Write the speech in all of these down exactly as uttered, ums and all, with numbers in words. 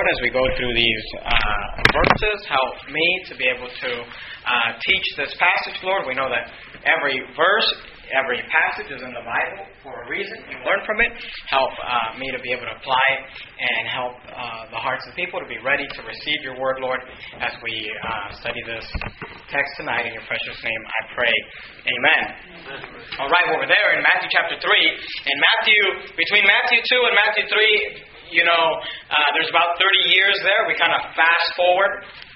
as we go through these uh, verses. Help me to be able to uh, teach this passage, Lord. We know that every verse, every passage is in the Bible for a reason. You learn from it. Help uh, me to be able to apply it and help uh, the hearts of people to be ready to receive your word, Lord, as we uh, study this text tonight. In your precious name, I pray. Amen. Amen. All right, well, we're there in Matthew chapter three. In Matthew, between Matthew two and Matthew three, you know, uh, there's about thirty years there. We kind of fast forward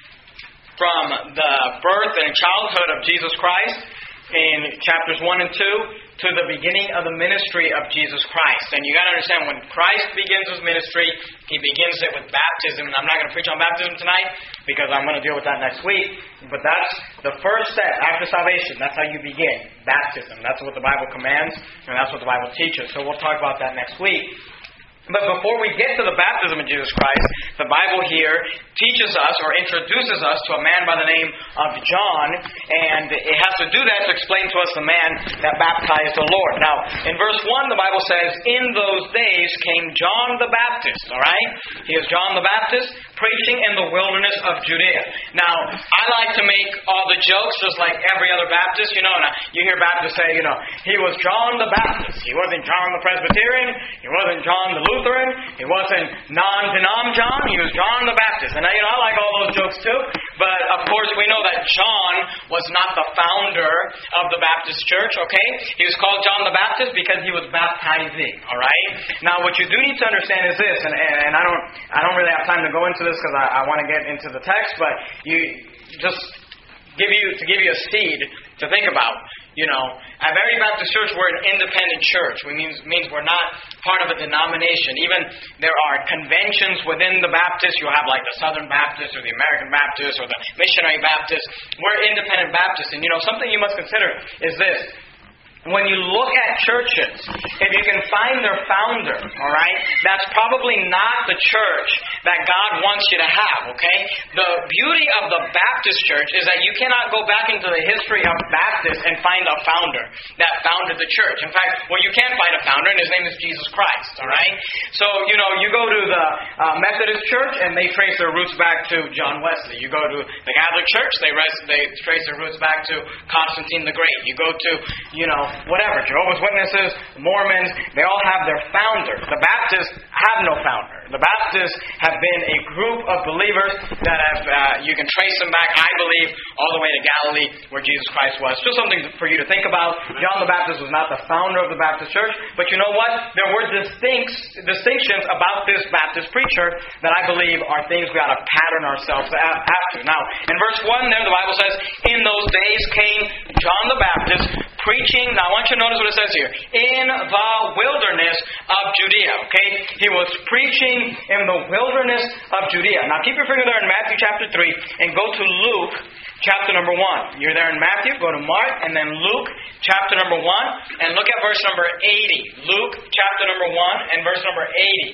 from the birth and childhood of Jesus Christ in chapters one and two to the beginning of the ministry of Jesus Christ. And you got to understand, when Christ begins his ministry, he begins it with baptism. And I'm not going to preach on baptism tonight because I'm going to deal with that next week. But that's the first step after salvation. That's how you begin. Baptism. That's what the Bible commands, and that's what the Bible teaches. So we'll talk about that next week. But before we get to the baptism of Jesus Christ, the Bible here teaches us or introduces us to a man by the name of John, and it has to do that to explain to us the man that baptized the Lord. Now, in verse one, the Bible says, "In those days came John the Baptist." All right? He is John the Baptist, preaching in the wilderness of Judea. Now, I like to make all the jokes just like every other Baptist, you know, and you hear Baptists say, you know, he was John the Baptist. He wasn't John the Presbyterian. He wasn't John the Lutheran. He wasn't non-denom John. He was John the Baptist. And, you know, I like all those jokes too. But, of course, we know that John was not the founder of the Baptist church, okay? He was called John the Baptist because he was baptizing, all right? Now, what you do need to understand is this, and, and I don't I don't really have time to go into this because I, I want to get into the text, but you just give you to give you a seed to think about. You know, at Very Baptist Church, we're an independent church. Which means, means we're not part of a denomination. Even there are conventions within the Baptists. You'll have like the Southern Baptist or the American Baptist or the Missionary Baptist. We're independent Baptists. And you know, something you must consider is this. When you look at churches, if you can find their founder, all right, that's probably not the church that God wants you to have, okay? The beauty of the Baptist church is that you cannot go back into the history of Baptists and find a founder that founded the church. In fact, well, you can find a founder, and his name is Jesus Christ, all right? So, you know, you go to the uh, Methodist church, and they trace their roots back to John Wesley. You go to the Catholic church, they, res- they trace their roots back to Constantine the Great. You go to, you know, whatever, Jehovah's Witnesses, Mormons, they all have their founder. The Baptists have no founder. The Baptists have been a group of believers that have, uh, you can trace them back, I believe, all the way to Galilee, where Jesus Christ was. Just something for you to think about. John the Baptist was not the founder of the Baptist church, but you know what? There were distinct, distinctions about this Baptist preacher that I believe are things we ought to pattern ourselves after. Now, in verse one there, the Bible says, "In those days came John the Baptist, preaching," now I want you to notice what it says here, "in the wilderness of Judea." Okay? He was preaching in the wilderness of Judea. Now keep your finger there in Matthew chapter three and go to Luke chapter number one. You're there in Matthew, go to Mark, and then Luke chapter number one, and look at verse number eighty. Luke chapter number one and verse number eighty.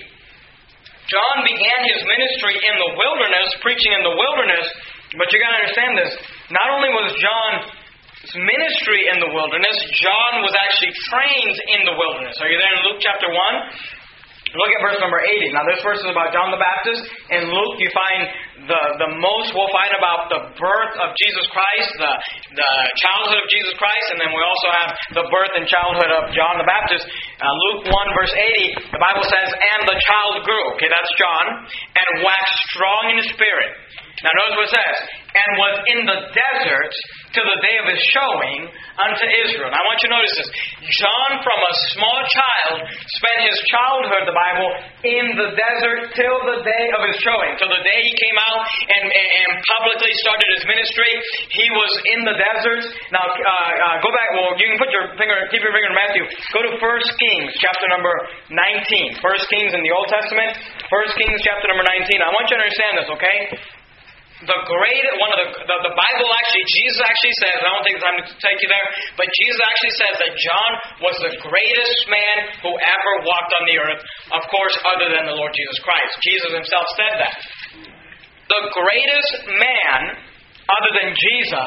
John began his ministry in the wilderness, preaching in the wilderness, but you got to understand this. Not only was John's ministry in the wilderness, John was actually trained in the wilderness. Are you there in Luke chapter one? Look at verse number eighty. Now this verse is about John the Baptist. In Luke you find the, the most we'll find about the birth of Jesus Christ, the, the childhood of Jesus Christ, and then we also have the birth and childhood of John the Baptist. Uh, Luke one verse eighty, the Bible says, "And the child grew," okay, that's John, "and waxed strong in spirit." Now notice what it says, "and was in the desert till the day of his showing unto Israel." Now I want you to notice this. John, from a small child, spent his childhood, the Bible, in the desert till the day of his showing. Till the day he came out and, and publicly started his ministry, he was in the desert. Now, uh, uh, go back, well, you can put your finger, keep your finger in Matthew. Go to First Kings, chapter number nineteen. First Kings in the Old Testament. First Kings, chapter number nineteen. I want you to understand this, okay? The great, one of the, the, the Bible actually, Jesus actually says, I don't take the time to take you there, but Jesus actually says that John was the greatest man who ever walked on the earth, of course, other than the Lord Jesus Christ. Jesus himself said that. The greatest man, other than Jesus,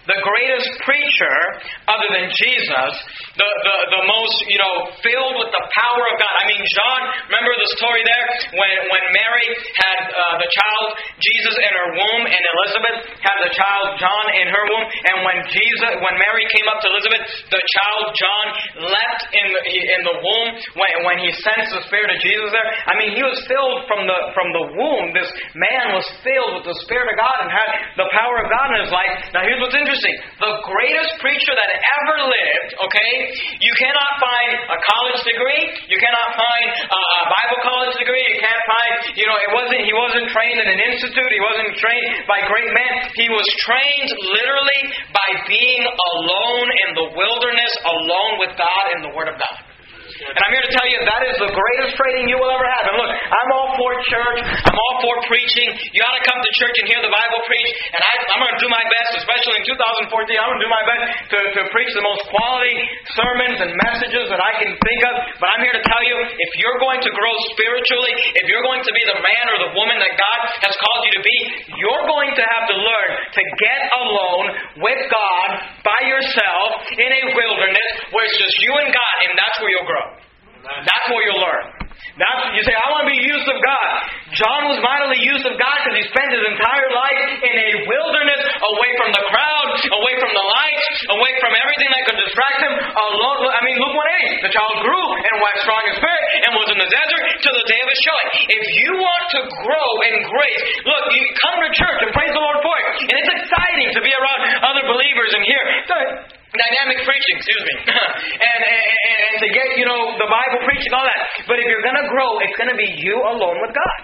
the greatest preacher other than Jesus, the, the, the most, you know, filled with the power of God. I mean, John, remember the story there when, when Mary had uh, the child, Jesus, in her womb, and Elizabeth had the child, John, in her womb. And when Jesus, when Mary came up to Elizabeth, the child, John, leapt in the, in the womb when, when he sensed the Spirit of Jesus there. I mean, he was filled from the, from the womb. This man was filled with the Spirit of God and had the power of God in his life. Now, here's what's interesting. The greatest preacher that ever lived, okay, you cannot find a college degree, you cannot find a Bible college degree, you can't find, you know, it wasn't, he wasn't trained in an institute, he wasn't trained by great men, he was trained literally by being alone in the wilderness, alone with God in the Word of God. And I'm here to tell you that is the greatest training you will ever have. And look, I'm all for church. I'm all for preaching. You ought to come to church and hear the Bible preached. And I, I'm going to do my best, especially in two thousand fourteen, I'm going to do my best to, to preach the most quality sermons and messages that I can think of. But I'm here to tell you, if you're going to grow spiritually, if you're going to be the man or the woman that God has called you to be, you're going to have to learn to get alone with God by yourself in a wilderness where it's just you and God, and that's where you'll grow. That's where you'll learn. That's, you say, I want to be used of God. John was mightily used of God because he spent his entire life in a wilderness, away from the crowd, away from the lights, away from everything that could distract him. Alone. I mean, Luke one eight. The child grew and waxed strong in spirit and was in the desert till the day of his showing. If you want to grow in grace, look, you come to church and praise the Lord for it. And it's exciting to be around other believers and hear dynamic preaching, excuse me, and, and, and to get, you know, the Bible preaching, all that. But if you're going to grow, it's going to be you alone with God.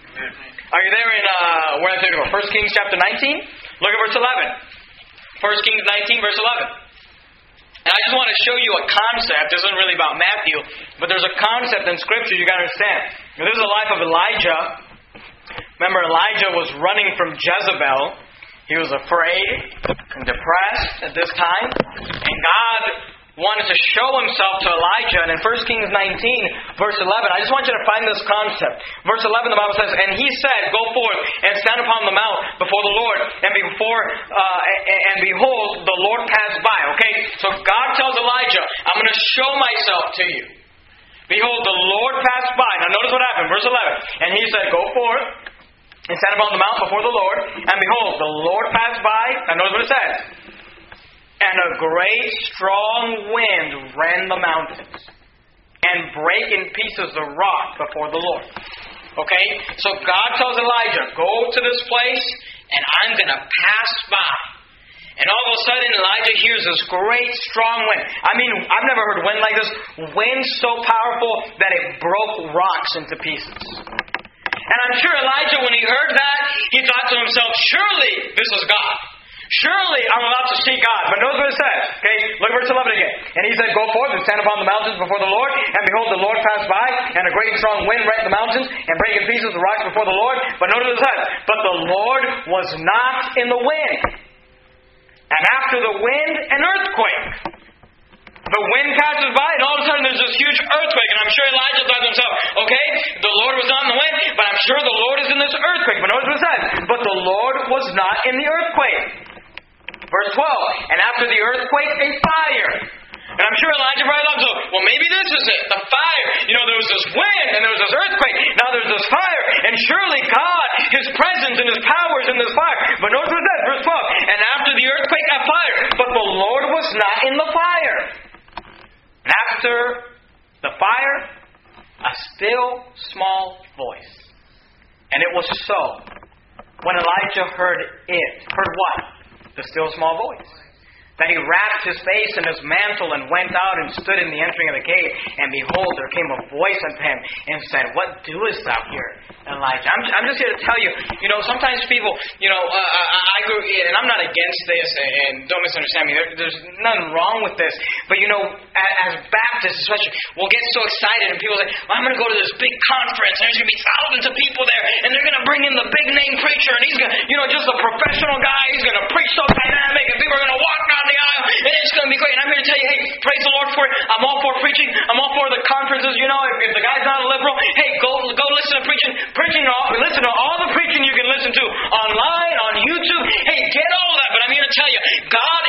Are you there in, uh, where did I go? First Kings chapter nineteen? Look at verse eleven. First Kings nineteen, verse eleven. And I just want to show you a concept. This isn't really about Matthew, but there's a concept in Scripture you got to understand. Now, this is the life of Elijah. Remember, Elijah was running from Jezebel. He was afraid and depressed at this time. And God wanted to show Himself to Elijah. And in First Kings nineteen, verse eleven, I just want you to find this concept. Verse eleven, the Bible says, And he said, Go forth and stand upon the mount before the Lord. And before, uh, and behold, the Lord passed by. Okay? So God tells Elijah, I'm going to show myself to you. Behold, the Lord passed by. Now notice what happened. Verse eleven. And he said, Go forth and stand upon the mount before the Lord. And behold, the Lord passed by. Now notice what it says. And a great strong wind rend the mountains and break in pieces the rock before the Lord. Okay? So God tells Elijah, go to this place and I'm going to pass by. And all of a sudden Elijah hears this great strong wind. I mean, I've never heard wind like this. Wind so powerful that it broke rocks into pieces. And I'm sure Elijah, when he heard that, he thought to himself, surely this is God. Surely I'm about to see God. But notice what it says. Okay, look at verse eleven again. And he said, Go forth and stand upon the mountains before the Lord. And behold, the Lord passed by, and a great and strong wind rent the mountains, and brake in pieces the rocks before the Lord. But notice what it says. But the Lord was not in the wind. And after the wind, an earthquake. The wind passes by, and all of a sudden there's this huge earthquake. And I'm sure Elijah thought to himself, okay, the Lord was not in the wind, but I'm sure the Lord is in this earthquake. But notice what it says. But the Lord was not in the earthquake. Verse twelve. And after the earthquake, a fire. And I'm sure Elijah probably thought, so, well, maybe this is it, the fire. You know, there was this wind, and there was this earthquake. Now there's this fire. And surely God, His presence and His power is in this fire. But notice what it says. Verse twelve. And after the earthquake, a fire. But the Lord was not in the fire. After the fire, a still small voice. And it was so. When Elijah heard it, heard what? The still small voice. That he wrapped his face in his mantle and went out and stood in the entering of the gate. And behold, there came a voice unto him and said, What doest thou here, Elijah? I'm, I'm just here to tell you, you know, sometimes people, you know, uh, I, I go, and I'm not against this, and don't misunderstand me, there, there's nothing wrong with this. But, you know, as Baptists especially, we'll get so excited and people say, well, I'm going to go to this big conference, and there's going to be thousands of people there, and they're going to bring in the big name preacher, and he's going to, you know, just a professional guy, he's going to preach so dynamic, and people are going to walk down the aisle, and it's going to be great. And I'm here to tell you, hey, praise the Lord for it. I'm all for preaching. I'm all for the conferences. You know, if, if the guy's not a liberal, hey, go go listen to preaching. Preaching, all, listen to all the preaching you can listen to online, on YouTube. Hey, get all that. But I'm here to tell you, God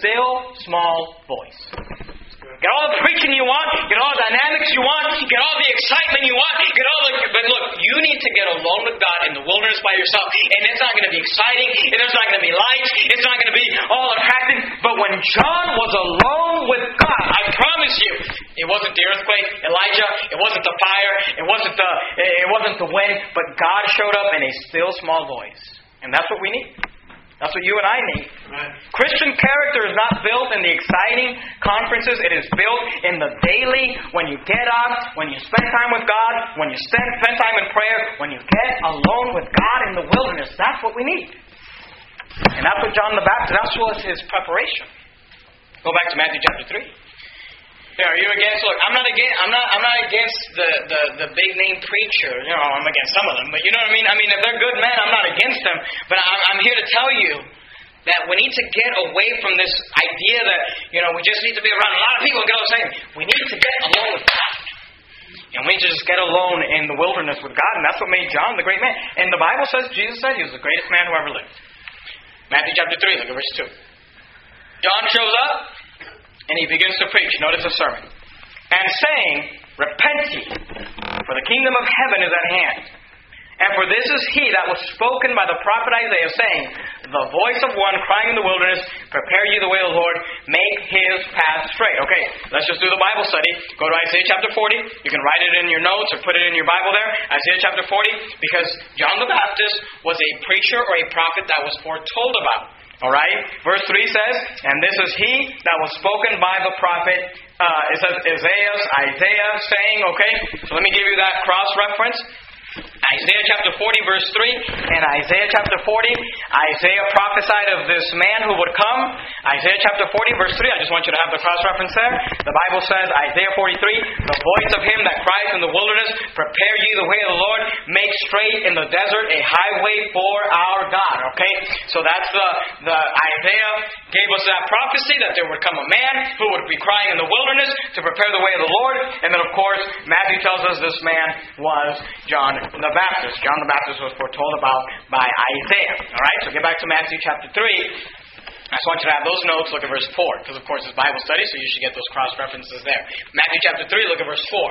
still small voice. Get all the preaching you want, get all the dynamics you want, get all the excitement you want, get all the... But look, you need to get alone with God in the wilderness by yourself. And it's not going to be exciting, and it's not going to be lights, it's not going to be all attractive. But when John was alone with God, I promise you, it wasn't the earthquake, Elijah, it wasn't the fire, it wasn't the, it wasn't the wind, but God showed up in a still small voice. And that's what we need. That's what you and I need. Right. Christian character is not built in the exciting conferences. It is built in the daily, when you get up, when you spend time with God, when you spend, spend time in prayer, when you get alone with God in the wilderness. That's what we need. And that's what John the Baptist, that was his preparation. Go back to Matthew chapter three. Yeah, are you against? Look, I'm not against. I'm not. I'm not against the, the, the big name preacher. You know, I'm against some of them, but you know what I mean. I mean, if they're good men, I'm not against them. But I'm, I'm here to tell you that we need to get away from this idea that you know we just need to be around a lot of people and get all the same. We need to get alone with God, and we need to just get alone in the wilderness with God, and that's what made John the great man. And the Bible says Jesus said he was the greatest man who ever lived. Matthew chapter three, look at verse two. John shows up. And he begins to preach. Notice the sermon. And saying, Repent ye, for the kingdom of heaven is at hand. And for this is he that was spoken by the prophet Isaiah, saying, The voice of one crying in the wilderness, Prepare ye the way of the Lord, make his path straight. Okay, let's just do the Bible study. Go to Isaiah chapter forty. You can write it in your notes or put it in your Bible there. Isaiah chapter forty. Because John the Baptist was a preacher or a prophet that was foretold about. Alright? Verse three says, And this is he that was spoken by the prophet, uh, it says Isaiah, Isaiah saying, okay? So let me give you that cross-reference. Isaiah chapter forty, verse three. In Isaiah chapter forty, Isaiah prophesied of this man who would come. Isaiah chapter forty, verse three. I just want you to have the cross-reference there. The Bible says, Isaiah forty-three, The voice of him that cries in the wilderness, Prepare ye the way of the Lord, make straight in the desert a highway for our God. Okay? So that's the, the Isaiah gave us that prophecy that there would come a man who would be crying in the wilderness to prepare the way of the Lord. And then, of course, Matthew tells us this man was John the Baptist. John the Baptist was foretold about by Isaiah. Alright, so get back to Matthew chapter three. I just want you to have those notes. Look at verse four. Because, of course, it's Bible study, so you should get those cross-references there. Matthew chapter three, look at verse four.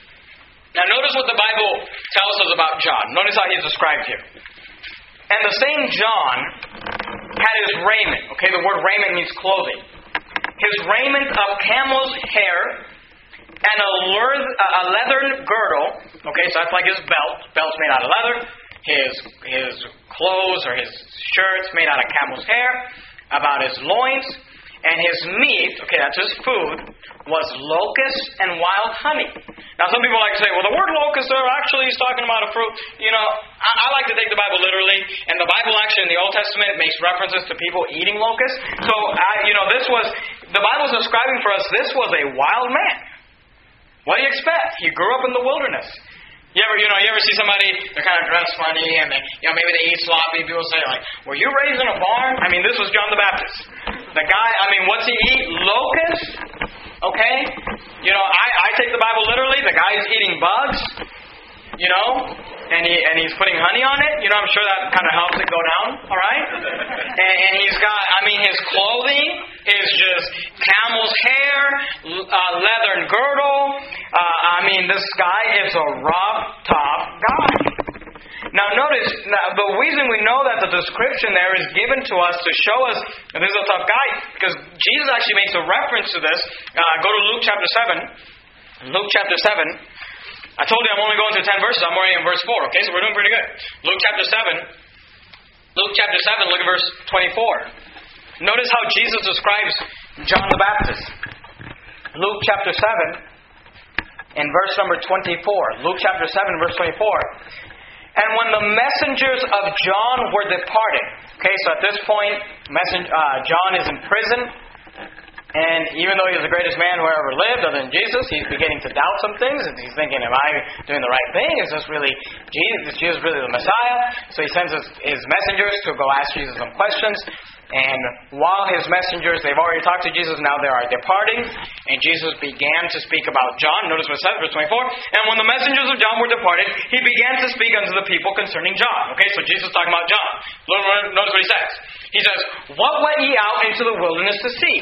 Now, notice what the Bible tells us about John. Notice how he's described here. And the same John had his raiment. Okay, the word raiment means clothing. His raiment of camel's hair and a, leather, a leathern girdle. Okay, so that's like his belt. Belt's made out of leather. His his clothes or his shirts made out of camel's hair. About his loins. And his meat, okay, that's his food, was locusts and wild honey. Now, some people like to say, well, the word locust there actually is talking about a fruit. You know, I, I like to take the Bible literally. And the Bible actually in the Old Testament makes references to people eating locusts. So, I, you know, this was, the Bible's describing for us, this was a wild man. What do you expect? He grew up in the wilderness. You ever, you know, you ever see somebody, they're kind of dressed funny, and they, you know, maybe they eat sloppy. People say, like, were you raised in a barn? I mean, this was John the Baptist. The guy, I mean, what's he eat? Locusts? Okay? You know, I, I take the Bible literally. The guy's eating bugs, you know, and he and he's putting honey on it. You know, I'm sure that kind of helps it go down, all right? And, and he's got, I mean, his clothing is just camel's hair, uh, leathern girdle. Uh, I mean, this guy is a rough, tough guy. Now notice, now, the reason we know that the description there is given to us to show us that this is a tough guy, because Jesus actually makes a reference to this. Uh, go to Luke chapter seven. Luke chapter seven. I told you I'm only going through ten verses. I'm already in verse four, okay? So we're doing pretty good. Luke chapter seven. Luke chapter seven, look at verse twenty-four. Notice how Jesus describes John the Baptist. Luke chapter seven, in verse number twenty-four. Luke chapter seven, verse twenty-four. And when the messengers of John were departed, okay, so at this point, messen- uh, John is in prison, and even though he's the greatest man who ever lived, other than Jesus, he's beginning to doubt some things, and he's thinking, am I doing the right thing? Is this really Jesus? Is Jesus really the Messiah? So he sends his, his messengers to go ask Jesus some questions. And while his messengers, they've already talked to Jesus, now they are departing. And Jesus began to speak about John. Notice what it says, verse twenty-four. And when the messengers of John were departed, he began to speak unto the people concerning John. Okay, so Jesus is talking about John. Notice what he says. He says, what went ye out into the wilderness to see?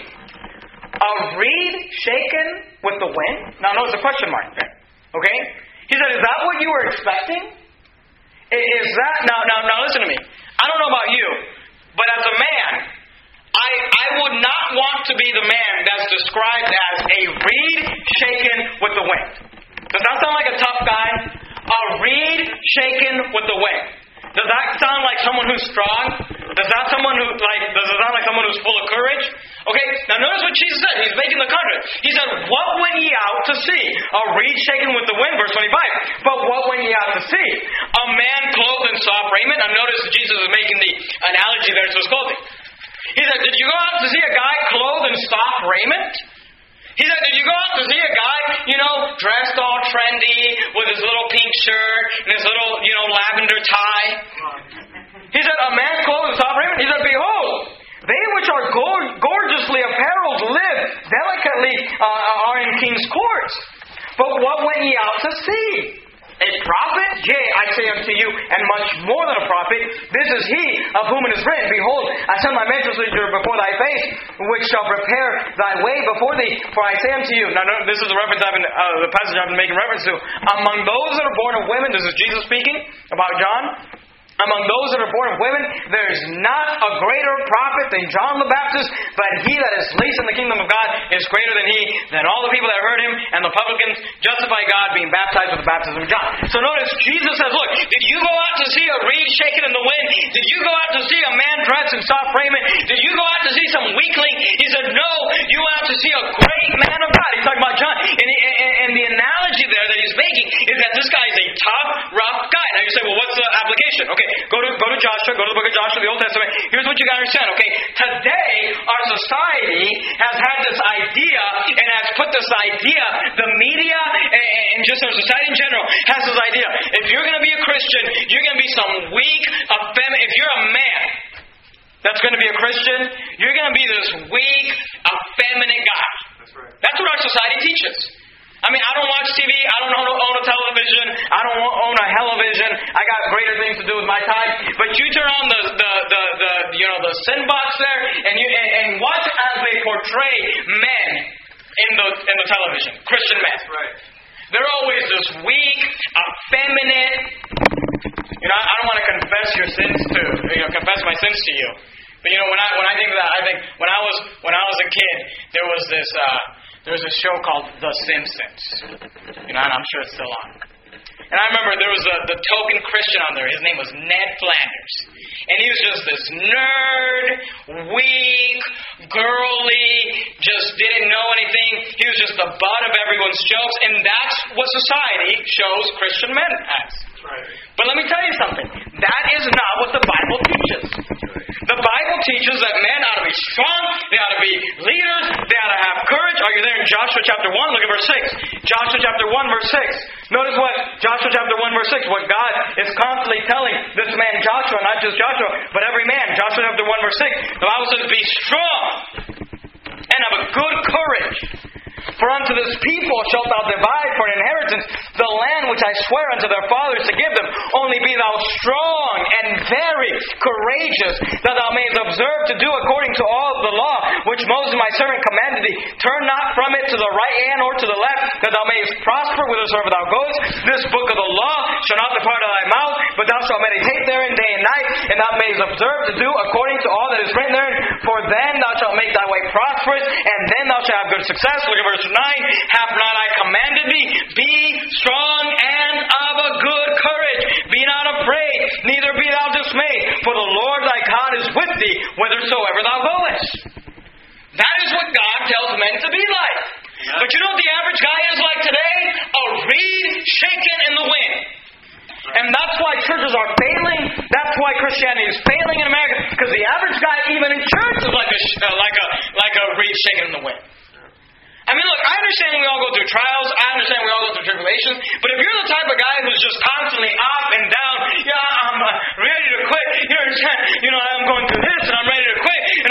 A reed shaken with the wind? Now notice the question mark there. Okay? He said, is that what you were expecting? Is that... Now, now, now listen to me. I don't know about you, but as a man, I, I would not want to be the man that's described as a reed shaken with the wind. Does that sound like a tough guy? A reed shaken with the wind. Does that sound like someone who's strong? Does that someone who like does it sound like someone who's full of courage? Okay, now notice what Jesus said. He's making the contrast. He said, what went ye out to see? A reed shaken with the wind, verse twenty-five. But what went ye out to see? A man clothed in soft raiment. Now notice Jesus is making the analogy there to his clothing. He said, did you go out to see a guy clothed in soft raiment? He said, did you go out to see a guy, you know, dressed all trendy with his little pink shirt and his little, you know, lavender tie? He said, a man clothed in soft raiment? He said, behold, they which are go- gorgeously apparelled live delicately uh, are in king's courts. But what went ye out to see? A prophet? Yea, I say unto you, and much more than a prophet. This is he of whom it is written, behold, I send my messenger before thy face, which shall prepare thy way before thee. For I say unto you... Now, this is the reference I've been, uh, the passage I've been making reference to. Among those that are born of women, this is Jesus speaking about John. Among those that are born of women, there is not a greater prophet than John the Baptist, but he that is least in the kingdom of God is greater than he, than all the people that heard him, and the publicans justify God, being baptized with the baptism of John. So notice, Jesus says, look, did you go out to see a reed shaken in the wind? Did you go out to see a man dressed in soft raiment? Did you go out to see some weakling? He said, no, you went out to see a great man of God. He's talking about John. And, he, and, and the analogy there that he's making is that this guy is a tough, rough guy. Now you say, well, what's the application? Okay. Go to go to Joshua, go to the book of Joshua, the Old Testament. Here's what you got to understand, okay? Today, our society has had this idea and has put this idea, the media and, and just our society in general has this idea. If you're going to be a Christian, you're going to be some weak, effeminate. If you're a man that's going to be a Christian, you're going to be this weak, effeminate guy. That's right. That's what our society teaches. I mean, I don't watch T V. I don't own a, own a television. I don't own a television. I got greater things to do with my time. But you turn on the the the, the you know the sin box there, and you and, and watch as they portray men in the in the television, Christian men. Right. They're always this weak, effeminate. You know, I don't want to confess your sins to you know confess my sins to you. But you know, when I when I think of that, I think when I was when I was a kid, there was this. Uh, There was a show called The Simpsons. You know, and I'm sure it's still on. And I remember there was a, the token Christian on there. His name was Ned Flanders. And he was just this nerd, weak, girly, just didn't know anything. He was just the butt of everyone's jokes. And that's what society shows Christian men as. Right. But let me tell you something. That is not what the Bible teaches. The Bible teaches that men ought to be strong, they ought to be leaders, they ought to have courage. Are you there in Joshua chapter one? Look at verse six. Joshua chapter one, verse six. Notice what Joshua chapter one, verse six, what God is constantly telling this man Joshua, not just Joshua, but every man. Joshua chapter one, verse six. The Bible says, be strong and have a good courage. For unto this people shalt thou divide for an inheritance the land which I swear unto their fathers to give them. Only be thou strong and very courageous, that thou mayest observe to do according to all the law which Moses my servant commanded thee. Turn not from it to the right hand or to the left, that thou mayest prosper whithersoever thou goest. This book of the law shall not depart out of thy mouth, but thou shalt meditate therein day and night, and thou mayest observe to do according to all that is written therein. For then thou shalt make thy way prosperous, and then thou shalt have good success. Look at verse nine. Have not I commanded thee? Be strong and of a good courage. Be not afraid, neither be thou dismayed. For the Lord thy God is with thee, whithersoever thou goest. That is what God tells men to be like. Yeah. But you know what the average guy is like today? A reed shaken in the wind. And that's why churches are failing. That's why Christianity is failing in America. Because the average guy, even in church, is like a uh, like a like a reed shaken in the wind. I mean, look, I understand we all go through trials. I understand we all go through tribulations. But if you're the type of guy who's just constantly up and down, yeah, I'm uh, ready to quit. You're, you know, I'm going through this and I'm ready to quit. And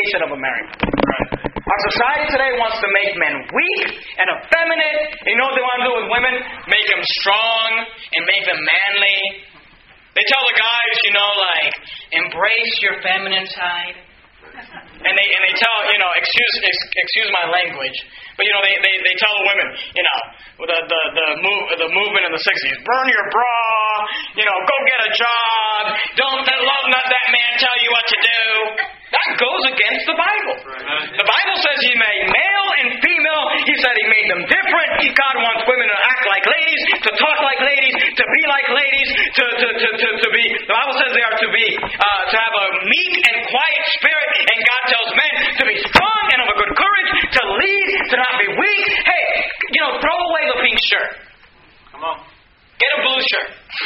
foundation of America. Our society today wants to make men weak and effeminate. You know what they want to do with women? Make them strong and make them manly. They tell the guys, you know, like, embrace your feminine side. And they and they tell, you know, excuse excuse my language, but you know they, they, they tell the women, you know, the the the move the movement in the sixties, burn your bra, you know, go get a job, don't let not that man tell you what to do. That goes against the Bible. The Bible says He made male and female. He said He made them different. God wants women to act like ladies, to talk like ladies, to be like ladies, to to to to, to be. The Bible says they are to be uh, to have a meek and quiet spirit. And God tells men to be strong and of a good courage, to lead, to not be weak. Hey, you know, throw away the pink shirt. Come on. Get a blue shirt.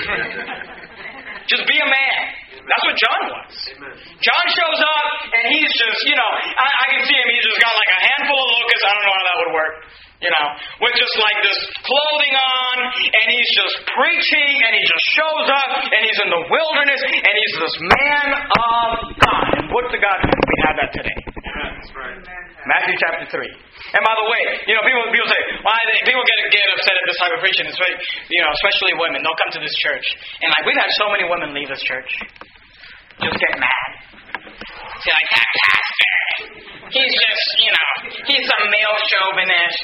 Just be a man. That's what John was. Amen. John shows up, and he's just, you know, I, I can see him, he's just got like a handful of locusts. I don't know how that would work. You know, with just like this clothing on, and he's just preaching, and he just shows up, and he's in the wilderness, and he's this man of God. And what to God we have that today? That's right. Matthew chapter three. And by the way, you know, people people say, why they, people get get upset at this type of preaching, especially, you know, especially women. They'll come to this church, and like we've had so many women leave this church, just get mad. Say like, that pastor, he's just, you know, he's a male chauvinist.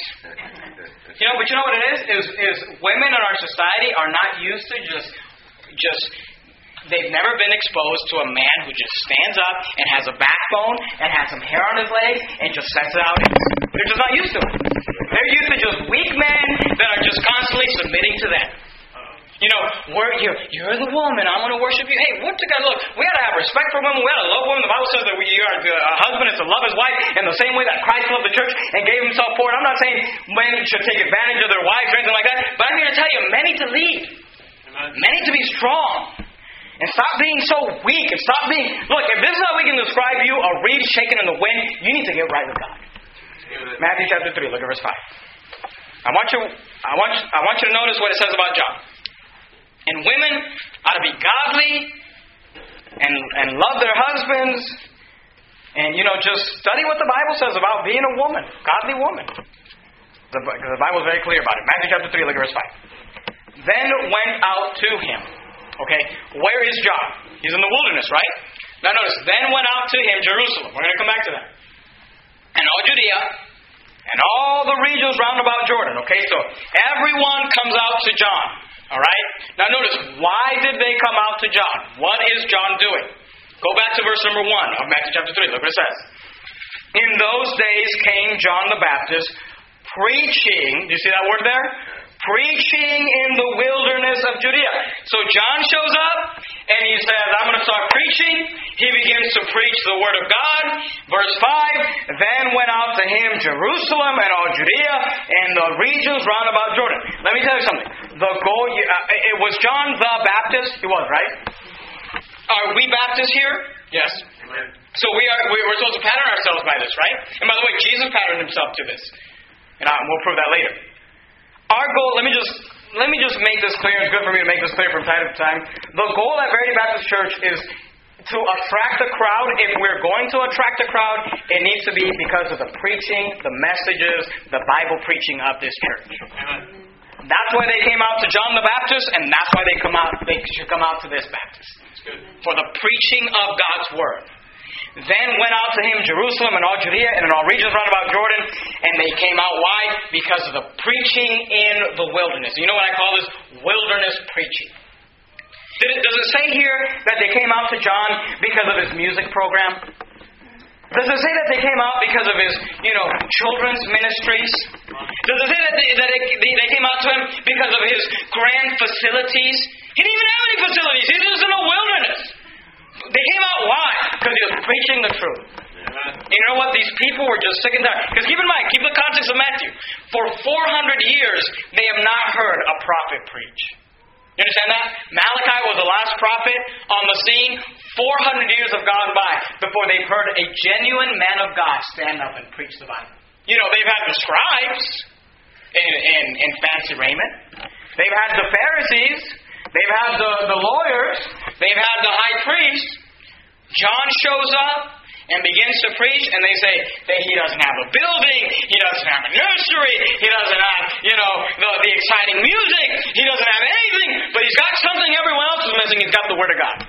You know, but you know what it is? Is is women in our society are not used to just just. They've never been exposed to a man who just stands up and has a backbone and has some hair on his legs and just sets it out. They're just not used to it. They're used to just weak men that are just constantly submitting to them. You know, we're, you're, you're the woman. I want to worship you. Hey, what the God? Look, we got to have respect for women. We got to love women. The Bible says that we are a husband is to love his wife in the same way that Christ loved the church and gave himself for it. I'm not saying men should take advantage of their wives or anything like that, but I'm here to tell you, men need to lead. Men need to be strong. And stop being so weak. And stop being... Look, if this is how we can describe you, a reed shaken in the wind, you need to get right with God. Matthew chapter three, look at verse five. I want you I want, I want you to notice what it says about John. And women ought to be godly and, and love their husbands. And, you know, just study what the Bible says about being a woman. Godly woman. The, the Bible is very clear about it. Matthew chapter three, look at verse five. Then went out to him. Okay, where is John? He's in the wilderness, right? Now notice, then went out to him Jerusalem. We're going to come back to that. And all Judea, and all the regions round about Jordan. Okay, so everyone comes out to John. Alright? Now notice, why did they come out to John? What is John doing? Go back to verse number one of Matthew chapter three. Look what it says. In those days came John the Baptist preaching. Do you see that word there? Preaching in the wilderness of Judea. So John shows up and he says, I'm going to start preaching. He begins to preach the word of God. Verse five, then went out to him Jerusalem and all Judea and the regions round about Jordan. Let me tell you something. The goal, uh, it was John the Baptist. He was, right? Are we Baptists here? Yes. Amen. So we are, we, we're supposed to pattern ourselves by this, right? And by the way, Jesus patterned himself to this. And I, we'll prove that later. Our goal, let me just let me just make this clear. It's good for me to make this clear from time to time. The goal at Verity Baptist Church is to attract a crowd. If we're going to attract a crowd, it needs to be because of the preaching, the messages, the Bible preaching of this church. That's why they came out to John the Baptist, and that's why they come out. They should come out to this Baptist for the preaching of God's word. Then went out to him Jerusalem and all Judea and in all regions round about Jordan. And they came out. Why? Because of the preaching in the wilderness. You know what I call this? Wilderness preaching. Did it, does it say here that they came out to John because of his music program? Does it say that they came out because of his, you know, children's ministries? Does it say that they, that they, they came out to him because of his grand facilities? He didn't even have any facilities. He was just in the wilderness. They came out, why? Because he was preaching the truth. Yeah. You know what? These people were just sick and tired. Because keep in mind, keep the context of Matthew. For four hundred years, they have not heard a prophet preach. You understand that? Malachi was the last prophet on the scene. four hundred years have gone by before they've heard a genuine man of God stand up and preach the Bible. You know, they've had the scribes in, in, in fancy raiment. They've had the Pharisees. They've had the, the lawyers. They've had the high priest. John shows up, and begins to preach, and they say that he doesn't have a building, he doesn't have a nursery, he doesn't have, you know, the, the exciting music, he doesn't have anything, but he's got something everyone else is missing, he's got the Word of God.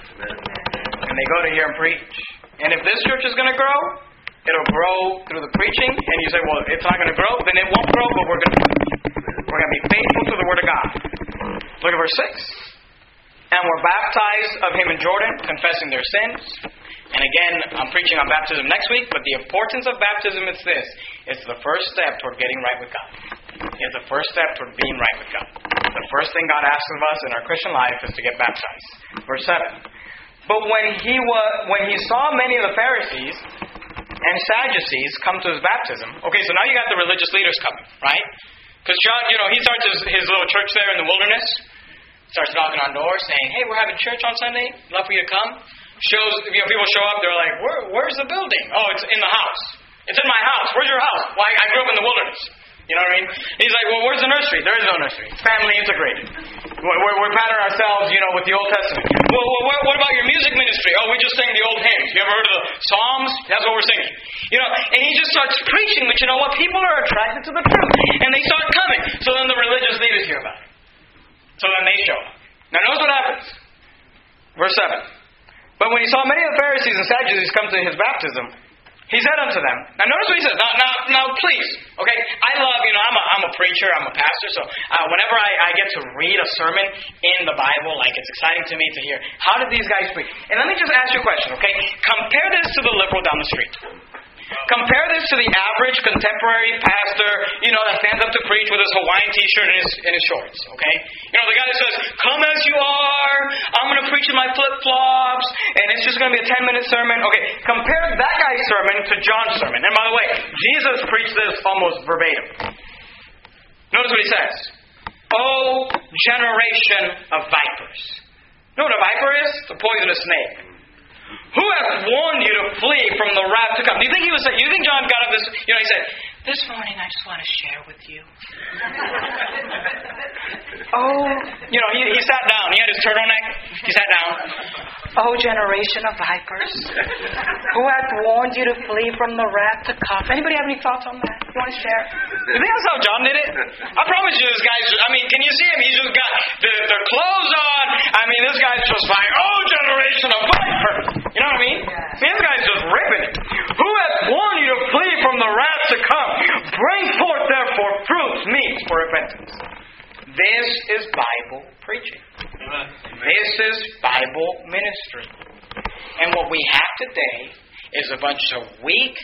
And they go to hear him preach. And if this church is going to grow, it'll grow through the preaching, and you say, well, it's not going to grow, then it won't grow, but we're going to we're going to be faithful to the Word of God. Look at verse six. And were baptized of him in Jordan, confessing their sins. And again, I'm preaching on baptism next week, but the importance of baptism is this. It's the first step toward getting right with God. It's the first step toward being right with God. The first thing God asks of us in our Christian life is to get baptized. Verse seven. But when he was, when he saw many of the Pharisees and Sadducees come to his baptism, okay, so now you got the religious leaders coming, right? Because John, you know, he starts his, his little church there in the wilderness, starts knocking on doors saying, hey, we're having church on Sunday, love for you to come. Shows, you know, people show up, they're like, Where, where's the building? Oh, it's in the house. It's in my house. Where's your house? Well, I, I grew up in the wilderness. You know what I mean? He's like, well, where's the nursery? There is no nursery. It's family integrated. We're, we're, we're patterning ourselves, you know, with the Old Testament. Well, well, what, what about your music ministry? Oh, we just sing the old hymns. You ever heard of the Psalms? That's what we're singing. You know, and he just starts preaching, but you know what? People are attracted to the truth, and they start coming. So then the religious leaders hear about it. So then they show up. Now notice what happens. Verse seven. But when he saw many of the Pharisees and Sadducees come to his baptism, he said unto them, now notice what he says. Now, now, now please, okay, I love, you know, I'm a, I'm a preacher, I'm a pastor, so uh, whenever I, I get to read a sermon in the Bible, like it's exciting to me to hear, how did these guys preach? And let me just ask you a question, okay? Compare this to the liberal down the street. Compare this to the average contemporary pastor, you know, that stands up to preach with his Hawaiian t-shirt and his, and his shorts, okay? You know, the guy that says, come as you are, I'm going to preach in my flip-flops, and it's just going to be a ten-minute sermon. Okay, compare that guy's sermon to John's sermon. And by the way, Jesus preached this almost verbatim. Notice what he says. O generation of vipers. You know what a viper is? It's a poisonous snake. Who hath warned you to flee from the wrath to come? Do you think he was? You think John got up this? You know, he said, "This morning I just want to share with you." oh, you know, he, he sat down. He had his turtleneck. He sat down. Oh, generation of vipers, who hath warned you to flee from the wrath to come? Anybody have any thoughts on that? You want to share? You think that's how John did it? I promise you, this guy's. I mean, can you see him? He's just got the, their clothes on. I mean, this guy's just like, oh, generation of vipers. You know what I mean? Yeah. See, this guy's just ripping it. Who hath warned you to flee from the wrath to come? Bring forth therefore fruits meet for repentance. This is Bible preaching. Amen. This is Bible ministry. And what we have today is a bunch of weak,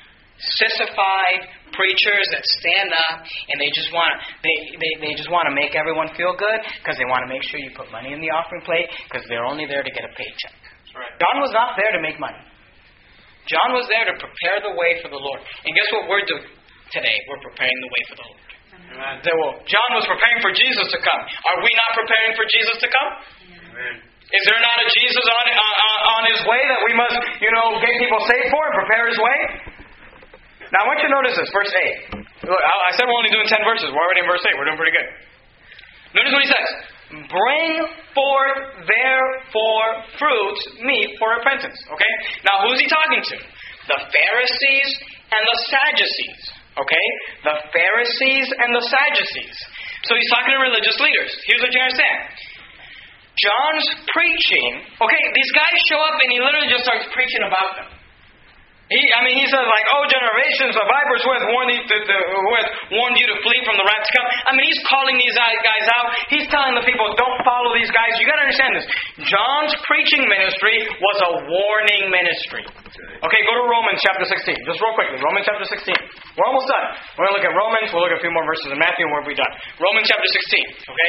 sissified preachers that stand up and they just want to they, they, they just want to make everyone feel good because they want to make sure you put money in the offering plate because they're only there to get a paycheck. Right. John was not there to make money. John was there to prepare the way for the Lord. And guess what we're doing today? We're preparing the way for the Lord. Amen. Say, well, John was preparing for Jesus to come. Are we not preparing for Jesus to come? Amen. Is there not a Jesus on, on, on his way that we must, you know, get people saved for and prepare his way? Now, I want you to notice this, verse eight. Look, I said we're only doing ten verses. We're already in verse eight. We're doing pretty good. Notice what he says. Bring forth therefore fruits meet for repentance. Okay? Now, who's he talking to? The Pharisees and the Sadducees. Okay? The Pharisees and the Sadducees. So he's talking to religious leaders. Here's what you understand. John's preaching, okay, these guys show up and he literally just starts preaching about them. He, I mean, he says like, oh, generations of vipers who hath warned you to, to, who hath warned you to flee from the wrath to come. I mean, he's calling these guys out. He's telling the people, don't follow these guys. You got to understand this. John's preaching ministry was a warning ministry. Okay, go to Romans chapter sixteen. Just real quickly, Romans chapter sixteen. We're almost done. We're going to look at Romans. We'll look at a few more verses in Matthew, and we'll be done. Romans chapter sixteen. Okay,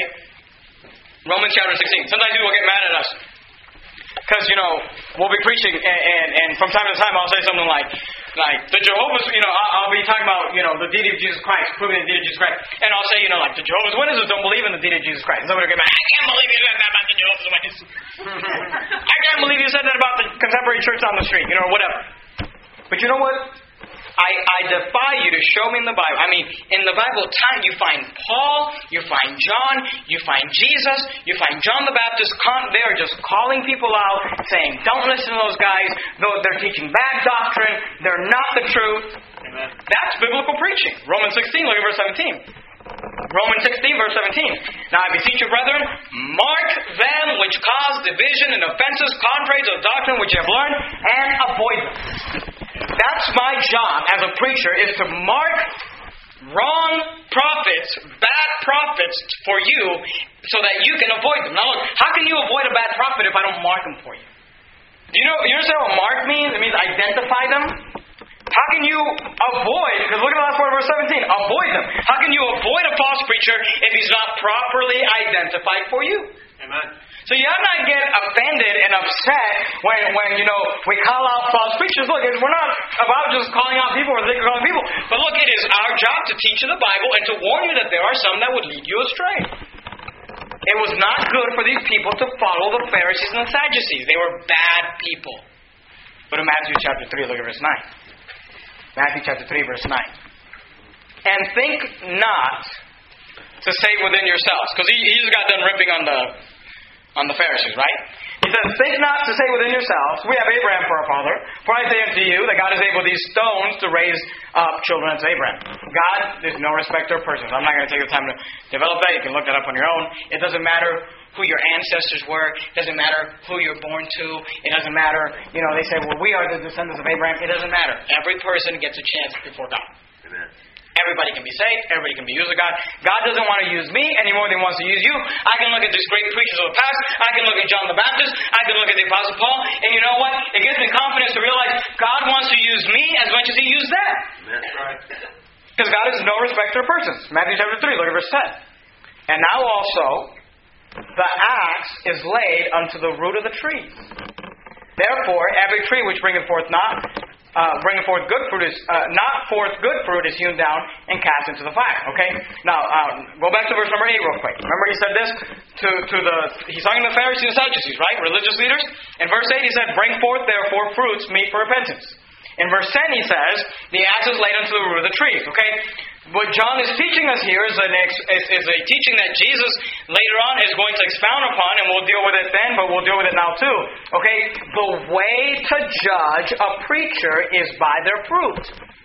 Romans chapter sixteen. Sometimes people get mad at us. Because, you know, we'll be preaching, and, and, and from time to time I'll say something like, like, the Jehovah's, you know, I'll, I'll be talking about, you know, the deity of Jesus Christ, proving the deity of Jesus Christ. And I'll say, you know, like, the Jehovah's Witnesses don't believe in the deity of Jesus Christ. And somebody will get mad, I can't believe you said that about the Jehovah's Witnesses. I can't believe you said that about the contemporary church on the street, you know, or whatever. But you know what? I, I defy you to show me in the Bible. I mean, in the Bible time, you find Paul, you find John, you find Jesus, you find John the Baptist. They're just calling people out, saying, don't listen to those guys. They're teaching bad doctrine. They're not the truth. Amen. That's biblical preaching. Romans sixteen, look at verse seventeen. Romans sixteen, verse seventeen. Now I beseech you, brethren, mark them which cause division and offenses contrary to the doctrine which you have learned, and avoid them. That's my job as a preacher, is to mark wrong prophets, bad prophets for you, so that you can avoid them. Now look, how can you avoid a bad prophet if I don't mark them for you? Do you know, you understand what mark means? It means identify them. How can you avoid, because look at the last part of verse seventeen, avoid them. How can you avoid a false preacher if he's not properly identified for you? Amen. So you have not get offended and upset when, when you know, we call out false preachers. Look, we're not about just calling out people for the sake of calling people. But look, it is our job to teach you the Bible and to warn you that there are some that would lead you astray. It was not good for these people to follow the Pharisees and the Sadducees. They were bad people. Go to Matthew chapter three, look at verse nine. Matthew chapter three, verse nine. And think not to say within yourselves, because he, he just got done ripping on the on the Pharisees, right? He says, think not to say within yourselves, we have Abraham for our father. For I say unto you that God is able these stones to raise up children unto Abraham. God is no respecter of persons. I'm not going to take the time to develop that. You can look that up on your own. It doesn't matter who your ancestors were. It doesn't matter who you're born to. It doesn't matter, you know, they say, well, we are the descendants of Abraham. It doesn't matter. Every person gets a chance before God. Amen. Everybody can be saved. Everybody can be used of God. God doesn't want to use me any more than He wants to use you. I can look at these great preachers of the past. I can look at John the Baptist. I can look at the Apostle Paul. And you know what? It gives me confidence to realize God wants to use me as much as He used them. That's right. Because God is no respecter of persons. Matthew chapter three, look at verse ten. And now also, the axe is laid unto the root of the trees. Therefore, every tree which bringeth forth not, uh, bringeth forth good fruit is uh, not forth good fruit is hewn down and cast into the fire. Okay. Now, uh, go back to verse number eight real quick. Remember, he said this to to the he's talking to the Pharisees and Sadducees, right? Religious leaders. In verse eight, he said, "Bring forth therefore fruits meet for repentance." In verse ten, he says, "The axe is laid unto the root of the trees." Okay. What John is teaching us here is, an ex, is, is a teaching that Jesus later on is going to expound upon, and we'll deal with it then, but we'll deal with it now too. Okay? The way to judge a preacher is by their fruit.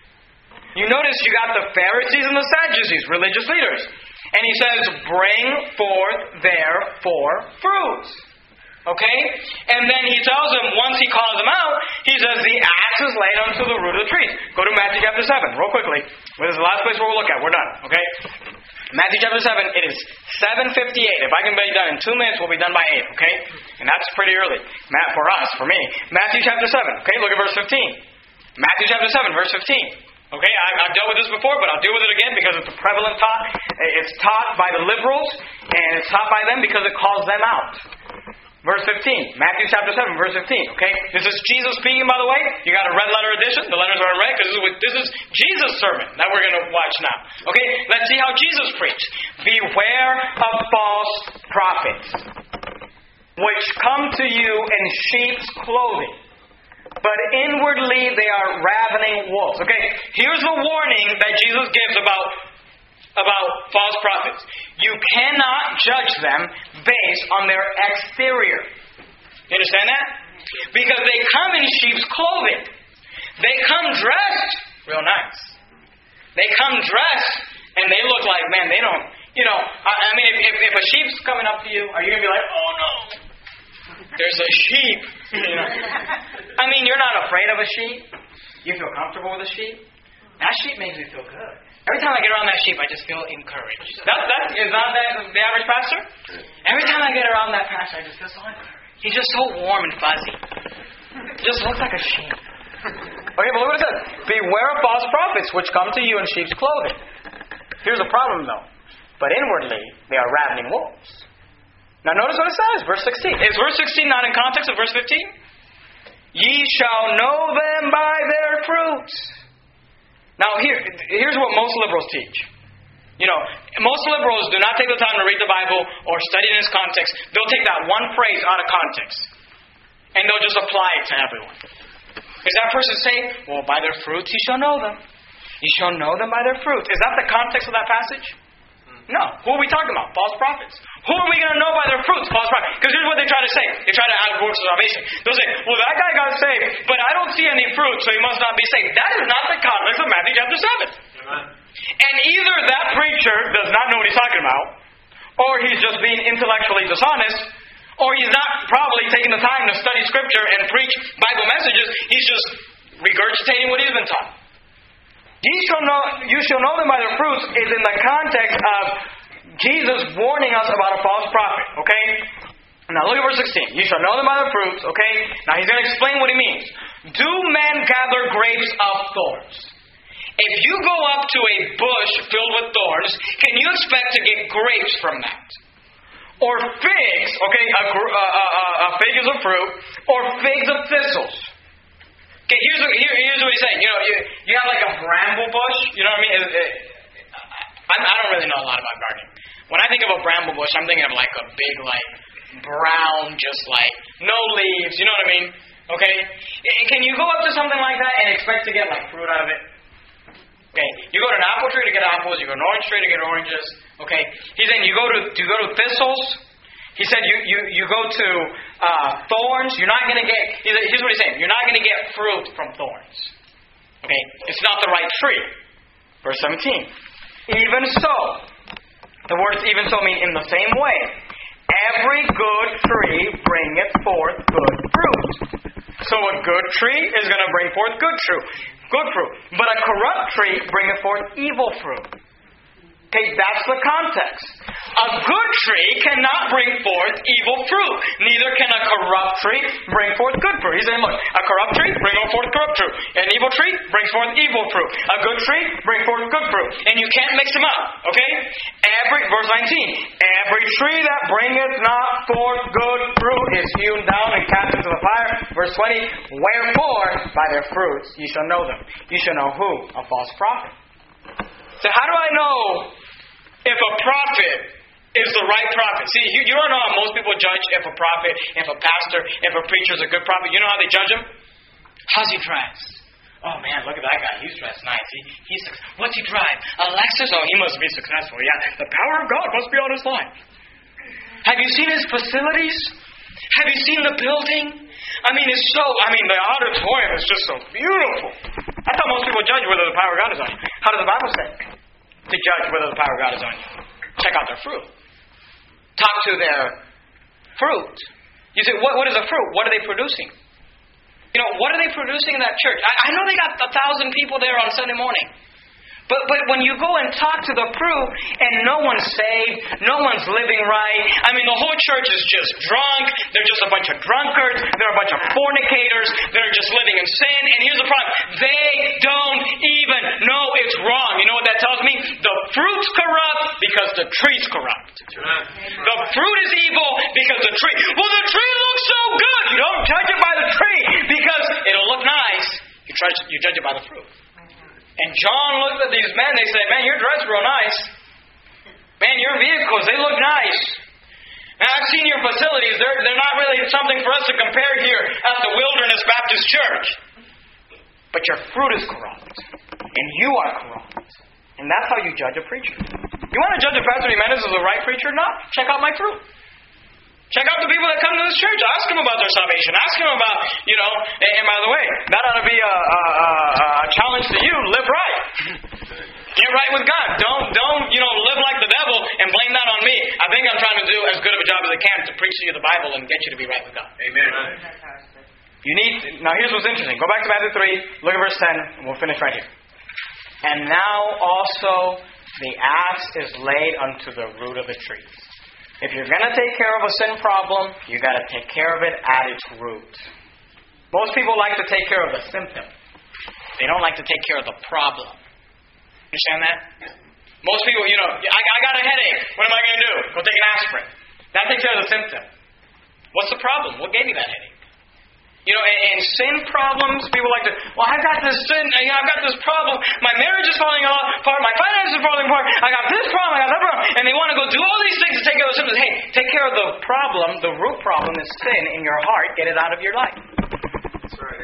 You notice you got the Pharisees and the Sadducees, religious leaders. And he says, bring forth therefore fruits. Okay? And then he tells them, once he calls them out, he says, the axe is laid unto the root of the trees. Go to Matthew chapter seven, real quickly. This is the last place where we'll look at. We're done. Okay? Matthew chapter seven, it is seven fifty-eight. If I can be done in two minutes, we'll be done by eight. Okay? And that's pretty early. Matt, for us, for me. Matthew chapter seven. Okay, look at verse fifteen. Matthew chapter seven, verse fifteen. Okay, I, I've dealt with this before, but I'll deal with it again because it's a prevalent taught. It's taught by the liberals, and it's taught by them because it calls them out. Verse fifteen, Matthew chapter seven, verse fifteen, okay? This is Jesus speaking, by the way. You got a red letter edition. The letters are in red because this is, this is Jesus' sermon that we're going to watch now. Okay, let's see how Jesus preached. Beware of false prophets, which come to you in sheep's clothing, but inwardly they are ravening wolves. Okay, here's the warning that Jesus gives about about false prophets. You cannot judge them based on their exterior. You understand that? Because they come in sheep's clothing. They come dressed real nice. They come dressed and they look like, man, they don't, you know, I, I mean, if, if, if a sheep's coming up to you, are you going to be like, oh no, there's a sheep? You know? I mean, you're not afraid of a sheep. You feel comfortable with a sheep. That sheep makes me feel good. Every time I get around that sheep, I just feel encouraged. That, that, is not that the average pastor? Every time I get around that pastor, I just feel so encouraged. He's just so warm and fuzzy. He just looks like a sheep. Okay, but look what it says. Beware of false prophets, which come to you in sheep's clothing. Here's the problem, though. But inwardly, they are ravening wolves. Now notice what it says, verse sixteen. Is verse sixteen not in context of verse fifteen? Ye shall know them by their fruits. Now, here, here's what most liberals teach. You know, most liberals do not take the time to read the Bible or study in its context. They'll take that one phrase out of context, and they'll just apply it to everyone. Is that person saved? Well, by their fruits you shall know them. You shall know them by their fruits. Is that the context of that passage? No. Who are we talking about? False prophets. Who are we going to know by their fruits? False prophets. Because here's what they try to say. They try to add works of salvation. They'll say, well, that guy got saved, but I don't see any fruit, so he must not be saved. That is not the context of Matthew chapter seven. Amen. And either that preacher does not know what he's talking about, or he's just being intellectually dishonest, or he's not probably taking the time to study Scripture and preach Bible messages. He's just regurgitating what he's been taught. You shall know, you shall know them by their fruits is in the context of Jesus warning us about a false prophet. Okay? Now look at verse sixteen. You shall know them by their fruits. Okay? Now he's going to explain what he means. Do men gather grapes of thorns? If you go up to a bush filled with thorns, can you expect to get grapes from that? Or figs? Okay, a, a, a, a fig is a fruit. Or figs of thistles. Okay, here's what, here, here's what he's saying. You know, you, you have like a bramble bush. You know what I mean? It, it, I, I don't really know a lot about gardening. When I think of a bramble bush, I'm thinking of like a big, like, brown, just like, no leaves. You know what I mean? Okay? Can you go up to something like that and expect to get like fruit out of it? Okay, you go to an apple tree to get apples. You go to an orange tree to get oranges. Okay, he's saying you go to you go to thistles. He said you you, you go to uh, thorns. You're not going to get. Here's what he's saying. You're not going to get fruit from thorns. Okay, it's not the right tree. Verse seventeen. Even so, the words "even so" mean in the same way. Every good tree bringeth forth good fruit. So a good tree is going to bring forth good fruit. Good fruit. But a corrupt tree bringeth forth evil fruit. Okay, that's the context. A good tree cannot bring forth evil fruit. Neither can a corrupt tree bring forth good fruit. He's saying, look, a corrupt tree brings forth corrupt fruit. An evil tree brings forth evil fruit. A good tree brings forth good fruit. And you can't mix them up. Okay? Every verse nineteen. Every tree that bringeth not forth good fruit is hewn down and cast into the fire. Verse twenty. Wherefore, by their fruits ye shall know them. You shall know who? A false prophet. So how do I know if a prophet is the right prophet? See, you, you don't know how most people judge if a prophet, if a pastor, if a preacher is a good prophet. You know how they judge him? How's he dressed? Oh man, look at that guy. He's dressed nice. He, he's what's he drive? A Lexus? Oh, he must be successful. Yeah, the power of God must be on his life. Have you seen his facilities? Have you seen the building? I mean, it's so. I mean, the auditorium is just so beautiful. That's how most people judge whether the power of God is on you. How does the Bible say to judge whether the power of God is on you? Check out their fruit. Talk to their fruit. You say, what, what is a fruit? What are they producing? You know, what are they producing in that church? I, I know they got a thousand people there on Sunday morning. But but when you go and talk to the fruit and no one's saved, no one's living right. I mean, the whole church is just drunk. They're just a bunch of drunkards. They're a bunch of fornicators. They're just living in sin. And here's the problem. They don't even know it's wrong. You know what that tells me? The fruit's corrupt because the tree's corrupt. The fruit is evil because the tree... Well, the tree looks so good. You don't judge it by the tree because it'll look nice. You judge, you judge it by the fruit. And John looked at these men, they said, man, you're dressed real nice. Man, your vehicles, they look nice. Now, I've seen your facilities. They're, they're not really something for us to compare here at the Wilderness Baptist Church. But your fruit is corrupt. And you are corrupt. And that's how you judge a preacher. You want to judge a pastor Jimenez as a right preacher or not? Check out my fruit. Check out the people that come to this church. Ask them about their salvation. Ask them about, you know, and, and by the way, that ought to be a, a, a challenge to you. Live right. Get right with God. Don't, don't, you know, live like the devil and blame that on me. I think I'm trying to do as good of a job as I can to preach to you the Bible and get you to be right with God. Amen. You need, now here's what's interesting. Go back to Matthew three, look at verse ten, and we'll finish right here. And now also the axe is laid unto the root of the tree. If you're going to take care of a sin problem, you got to take care of it at its root. Most people like to take care of the symptom. They don't like to take care of the problem. Understand that? Most people, you know, I, I got a headache. What am I going to do? Go take an aspirin. That takes care of the symptom. What's the problem? What gave you that headache? You know, and, and sin problems, people like to, well, I've got this sin, you know, I've got this problem. My marriage is falling apart. My finances are falling apart. I got this problem. I got that problem. And they want to go do all these things to take care of the symptoms. Hey, take care of the problem. The root problem is sin in your heart. Get it out of your life. That's right.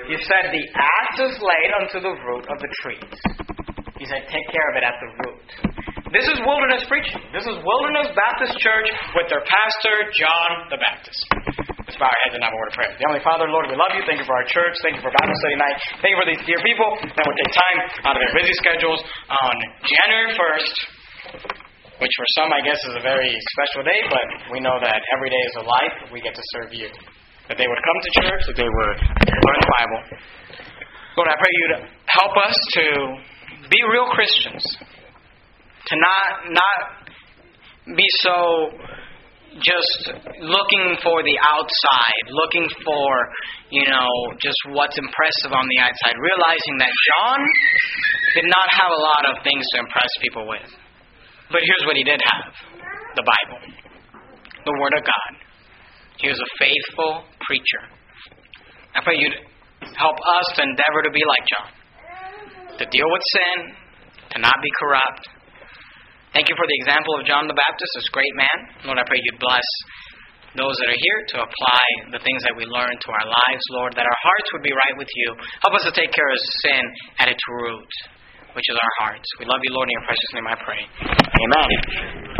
You said the axe is laid unto the root of the trees. You said take care of it at the root. This is wilderness preaching. This is Wilderness Baptist Church with their pastor, John the Baptist. Let's bow our heads and have a word of prayer. Heavenly Father, Lord, we love you. Thank you for our church. Thank you for Bible study night. Thank you for these dear people that would take time out of their busy schedules on January first, which for some, I guess, is a very special day, but we know that every day is a life. We get to serve you. That they would come to church, that they would learn the Bible. Lord, I pray you to help us to be real Christians. To not not be so just looking for the outside, looking for, you know, just what's impressive on the outside, realizing that John did not have a lot of things to impress people with. But here's what he did have: the Bible, the Word of God. He was a faithful preacher. I pray you'd help us to endeavor to be like John, to deal with sin, to not be corrupt. Thank you for the example of John the Baptist, this great man. Lord, I pray you'd bless those that are here to apply the things that we learn to our lives, Lord, that our hearts would be right with you. Help us to take care of sin at its root, which is our hearts. We love you, Lord, in your precious name I pray. Amen.